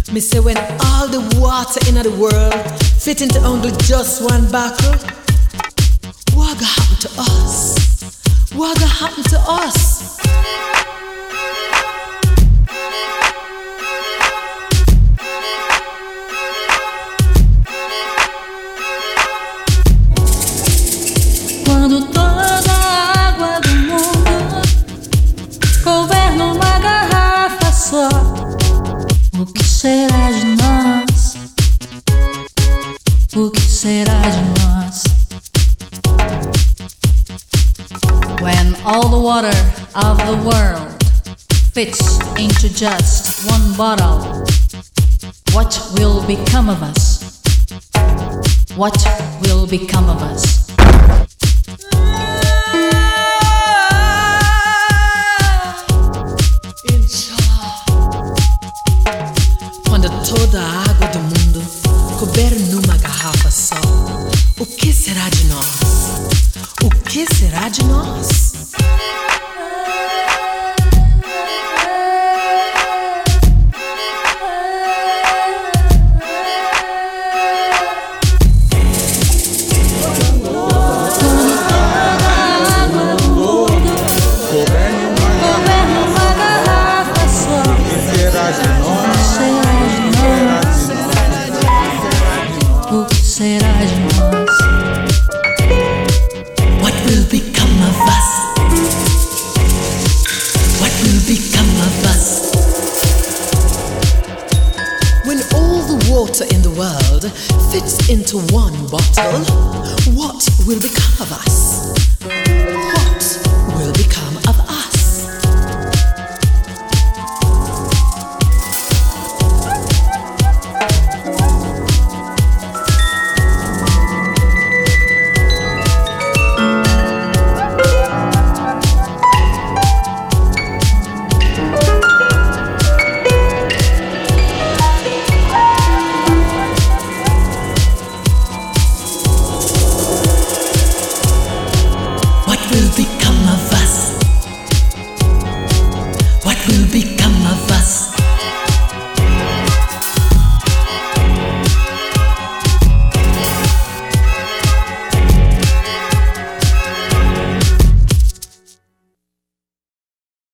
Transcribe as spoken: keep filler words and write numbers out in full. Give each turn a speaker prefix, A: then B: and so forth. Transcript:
A: Me say when all the water in the world fit into only just one bottle, what gonna happen to us? What gonna happen to us?
B: Quando toda a água do mundo couber numa garrafa só, o que será de nós? O que será de nós? When all the water of the world fits into just one bottle, what will become of us? What will become of us?
A: Quando toda a água do mundo couber numa garrafa só, o que será de nós? O que será de nós? In the world fits into one bottle, what will become of us?